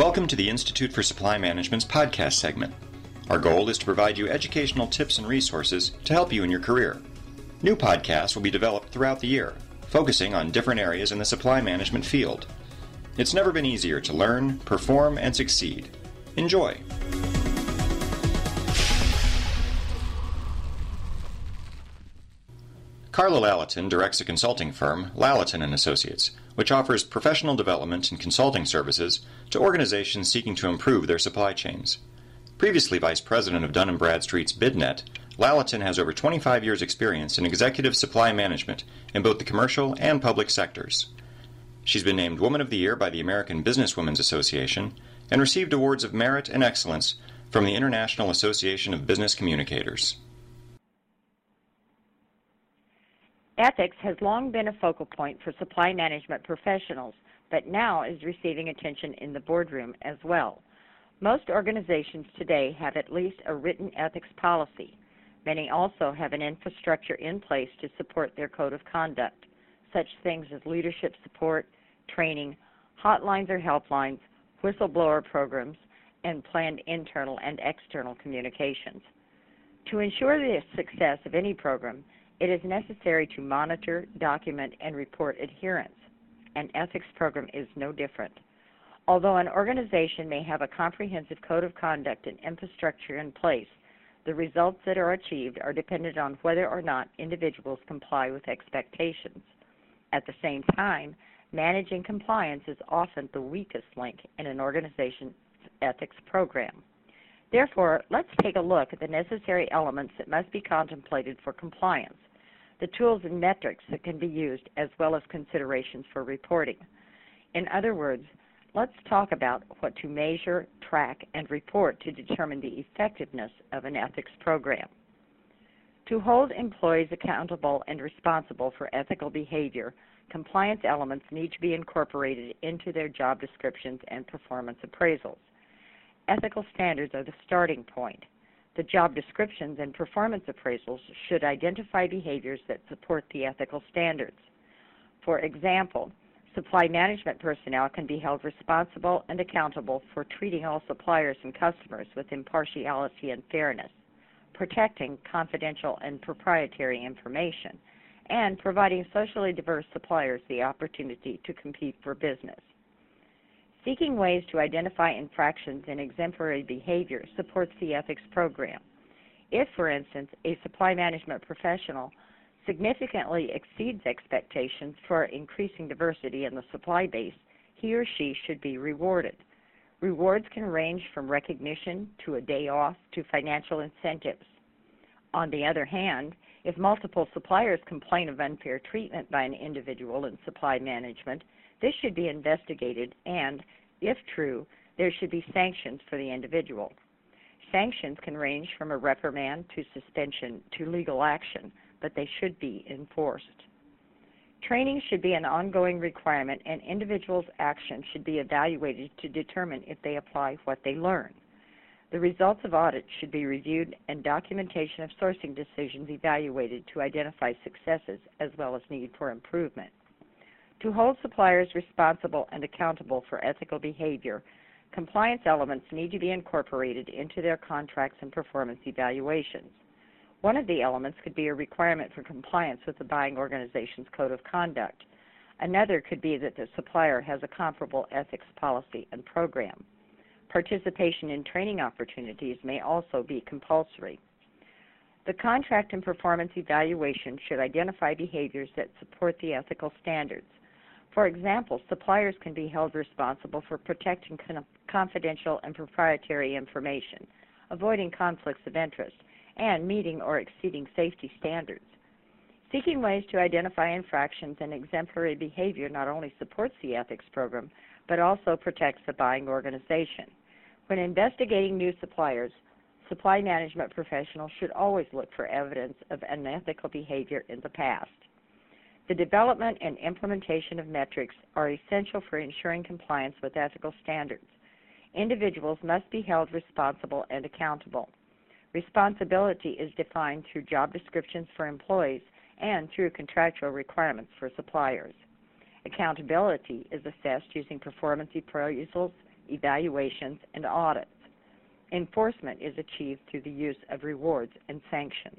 Welcome to the Institute for Supply Management's podcast segment. Our goal is to provide you educational tips and resources to help you in your career. New podcasts will be developed throughout the year, focusing on different areas in the supply management field. It's never been easier to learn, perform, and succeed. Enjoy! Carla Lalatin directs a consulting firm, Lalatin & Associates, which offers professional development and consulting services to organizations seeking to improve their supply chains. Previously Vice President of Dun & Bradstreet's BidNet, Lalatin has over 25 years' experience in executive supply management in both the commercial and public sectors. She's been named Woman of the Year by the American Businesswomen's Association and received awards of merit and excellence from the International Association of Business Communicators. Ethics has long been a focal point for supply management professionals, but now is receiving attention in the boardroom as well. Most organizations today have at least a written ethics policy. Many also have an infrastructure in place to support their code of conduct, such things as leadership support, training, hotlines or helplines, whistleblower programs, and planned internal and external communications. To ensure the success of any program, it is necessary to monitor, document, and report adherence. An ethics program is no different. Although an organization may have a comprehensive code of conduct and infrastructure in place, the results that are achieved are dependent on whether or not individuals comply with expectations. At the same time, managing compliance is often the weakest link in an organization's ethics program. Therefore, let's take a look at the necessary elements that must be contemplated for compliance, the tools and metrics that can be used, as well as considerations for reporting. In other words, let's talk about what to measure, track, and report to determine the effectiveness of an ethics program. To hold employees accountable and responsible for ethical behavior, compliance elements need to be incorporated into their job descriptions and performance appraisals. Ethical standards are the starting point. The job descriptions and performance appraisals should identify behaviors that support the ethical standards. For example, supply management personnel can be held responsible and accountable for treating all suppliers and customers with impartiality and fairness, protecting confidential and proprietary information, and providing socially diverse suppliers the opportunity to compete for business. Seeking ways to identify infractions in exemplary behavior supports the ethics program. If, for instance, a supply management professional significantly exceeds expectations for increasing diversity in the supply base, he or she should be rewarded. Rewards can range from recognition to a day off to financial incentives. On the other hand, if multiple suppliers complain of unfair treatment by an individual in supply management, this should be investigated and, if true, there should be sanctions for the individual. Sanctions can range from a reprimand to suspension to legal action, but they should be enforced. Training should be an ongoing requirement, and individuals' actions should be evaluated to determine if they apply what they learn. The results of audits should be reviewed and documentation of sourcing decisions evaluated to identify successes as well as need for improvement. To hold suppliers responsible and accountable for ethical behavior, compliance elements need to be incorporated into their contracts and performance evaluations. One of the elements could be a requirement for compliance with the buying organization's code of conduct. Another could be that the supplier has a comparable ethics policy and program. Participation in training opportunities may also be compulsory. The contract and performance evaluation should identify behaviors that support the ethical standards. For example, suppliers can be held responsible for protecting confidential and proprietary information, avoiding conflicts of interest, and meeting or exceeding safety standards. Seeking ways to identify infractions and exemplary behavior not only supports the ethics program, but also protects the buying organization. When investigating new suppliers, supply management professionals should always look for evidence of unethical behavior in the past. The development and implementation of metrics are essential for ensuring compliance with ethical standards. Individuals must be held responsible and accountable. Responsibility is defined through job descriptions for employees and through contractual requirements for suppliers. Accountability is assessed using performance appraisals, evaluations, and audits. Enforcement is achieved through the use of rewards and sanctions.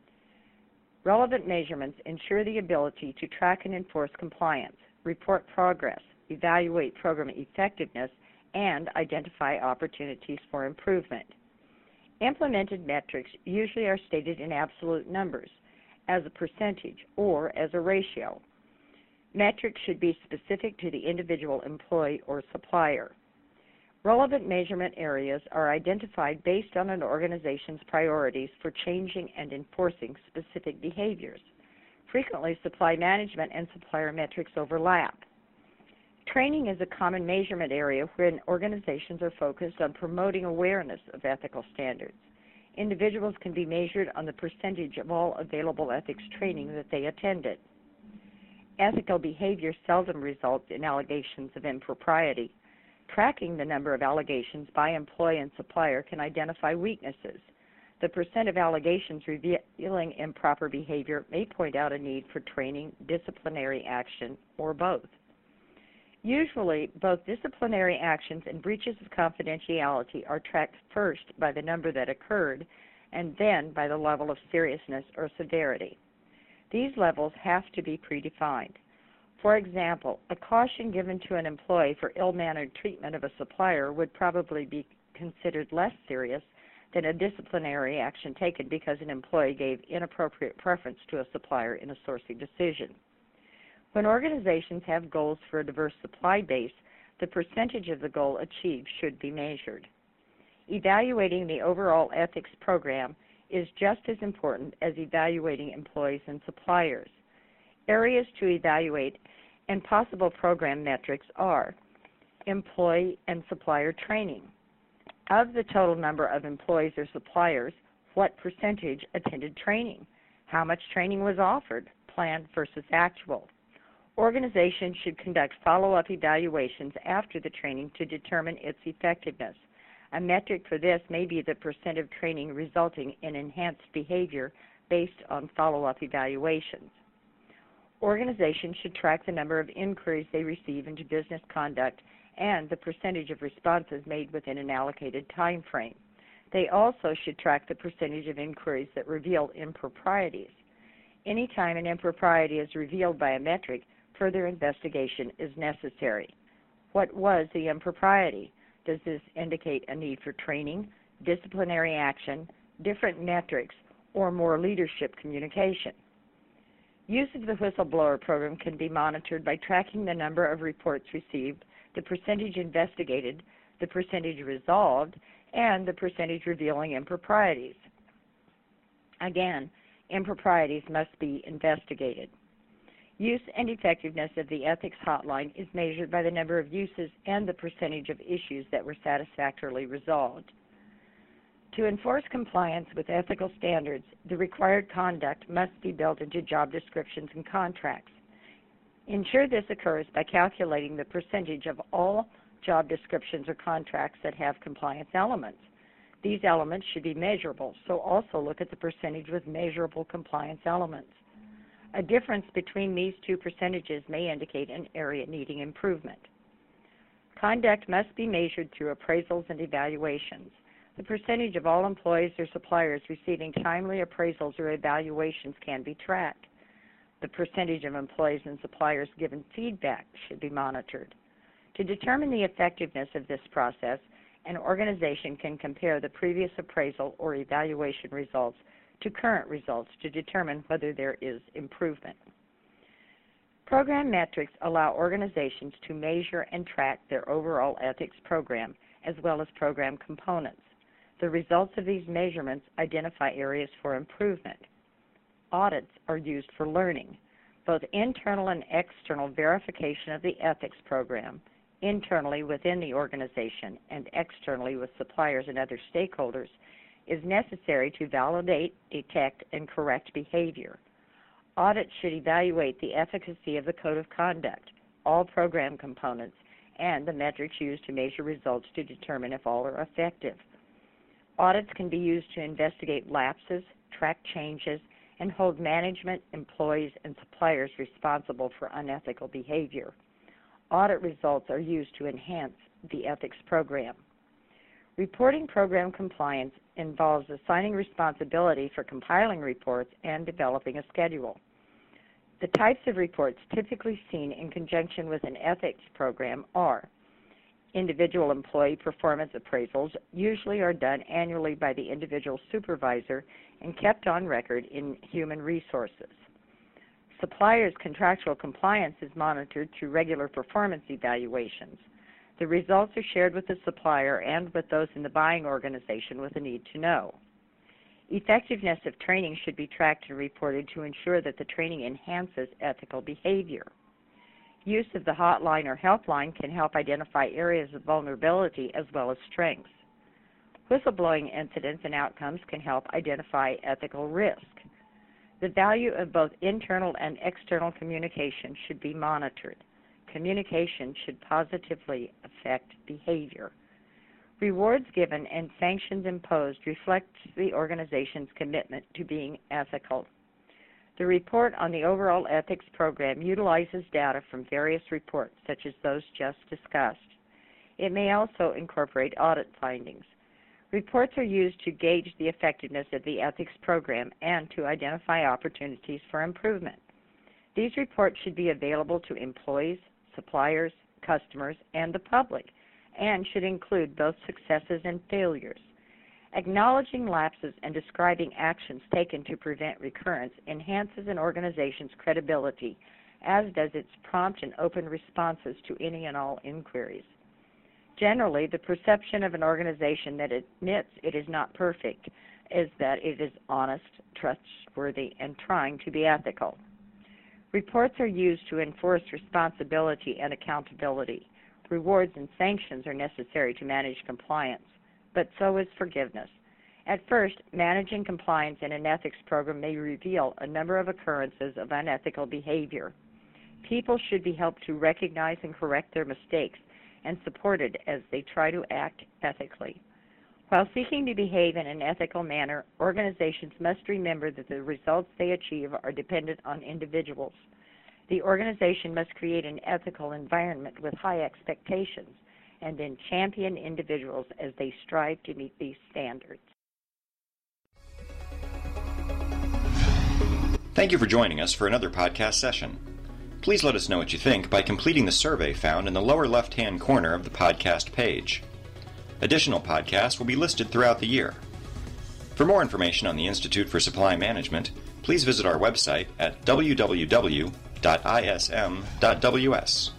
Relevant measurements ensure the ability to track and enforce compliance, report progress, evaluate program effectiveness, and identify opportunities for improvement. Implemented metrics usually are stated in absolute numbers, as a percentage, or as a ratio. Metrics should be specific to the individual employee or supplier. Relevant measurement areas are identified based on an organization's priorities for changing and enforcing specific behaviors. Frequently, supply management and supplier metrics overlap. Training is a common measurement area wherein organizations are focused on promoting awareness of ethical standards. Individuals can be measured on the percentage of all available ethics training that they attended. Ethical behavior seldom results in allegations of impropriety. Tracking the number of allegations by employee and supplier can identify weaknesses. The percent of allegations revealing improper behavior may point out a need for training, disciplinary action, or both. Usually, both disciplinary actions and breaches of confidentiality are tracked first by the number that occurred and then by the level of seriousness or severity. These levels have to be predefined. For example, a caution given to an employee for ill-mannered treatment of a supplier would probably be considered less serious than a disciplinary action taken because an employee gave inappropriate preference to a supplier in a sourcing decision. When organizations have goals for a diverse supply base, the percentage of the goal achieved should be measured. Evaluating the overall ethics program is just as important as evaluating employees and suppliers. Areas to evaluate and possible program metrics are employee and supplier training. Of the total number of employees or suppliers, what percentage attended training? How much training was offered, planned versus actual? Organizations should conduct follow-up evaluations after the training to determine its effectiveness. A metric for this may be the percent of training resulting in enhanced behavior based on follow-up evaluations. Organizations should track the number of inquiries they receive into business conduct and the percentage of responses made within an allocated time frame. They also should track the percentage of inquiries that reveal improprieties. Anytime an impropriety is revealed by a metric, further investigation is necessary. What was the impropriety? Does this indicate a need for training, disciplinary action, different metrics, or more leadership communication? Use of the whistleblower program can be monitored by tracking the number of reports received, the percentage investigated, the percentage resolved, and the percentage revealing improprieties. Again, improprieties must be investigated. Use and effectiveness of the ethics hotline is measured by the number of uses and the percentage of issues that were satisfactorily resolved. To enforce compliance with ethical standards, the required conduct must be built into job descriptions and contracts. Ensure this occurs by calculating the percentage of all job descriptions or contracts that have compliance elements. These elements should be measurable, so also look at the percentage with measurable compliance elements. A difference between these two percentages may indicate an area needing improvement. Conduct must be measured through appraisals and evaluations. The percentage of all employees or suppliers receiving timely appraisals or evaluations can be tracked. The percentage of employees and suppliers given feedback should be monitored. To determine the effectiveness of this process, an organization can compare the previous appraisal or evaluation results to current results to determine whether there is improvement. Program metrics allow organizations to measure and track their overall ethics program as well as program components. The results of these measurements identify areas for improvement. Audits are used for learning. Both internal and external verification of the ethics program, internally within the organization and externally with suppliers and other stakeholders, is necessary to validate, detect, and correct behavior. Audits should evaluate the efficacy of the code of conduct, all program components, and the metrics used to measure results to determine if all are effective. Audits can be used to investigate lapses, track changes, and hold management, employees, and suppliers responsible for unethical behavior. Audit results are used to enhance the ethics program. Reporting program compliance involves assigning responsibility for compiling reports and developing a schedule. The types of reports typically seen in conjunction with an ethics program are individual employee performance appraisals, usually are done annually by the individual supervisor and kept on record in human resources. Suppliers' contractual compliance is monitored through regular performance evaluations. The results are shared with the supplier and with those in the buying organization with a need to know. Effectiveness of training should be tracked and reported to ensure that the training enhances ethical behavior. Use of the hotline or helpline can help identify areas of vulnerability as well as strengths. Whistleblowing incidents and outcomes can help identify ethical risk. The value of both internal and external communication should be monitored. Communication should positively affect behavior. Rewards given and sanctions imposed reflect the organization's commitment to being ethical. The report on the overall ethics program utilizes data from various reports, such as those just discussed. It may also incorporate audit findings. Reports are used to gauge the effectiveness of the ethics program and to identify opportunities for improvement. These reports should be available to employees, suppliers, customers, and the public, and should include both successes and failures. Acknowledging lapses and describing actions taken to prevent recurrence enhances an organization's credibility, as does its prompt and open responses to any and all inquiries. Generally, the perception of an organization that admits it is not perfect is that it is honest, trustworthy, and trying to be ethical. Reports are used to enforce responsibility and accountability. Rewards and sanctions are necessary to manage compliance, but so is forgiveness. At first, managing compliance in an ethics program may reveal a number of occurrences of unethical behavior. People should be helped to recognize and correct their mistakes and supported as they try to act ethically. While seeking to behave in an ethical manner, organizations must remember that the results they achieve are dependent on individuals. The organization must create an ethical environment with high expectations and then champion individuals as they strive to meet these standards. Thank you for joining us for another podcast session. Please let us know what you think by completing the survey found in the lower left-hand corner of the podcast page. Additional podcasts will be listed throughout the year. For more information on the Institute for Supply Management, please visit our website at www.ism.ws.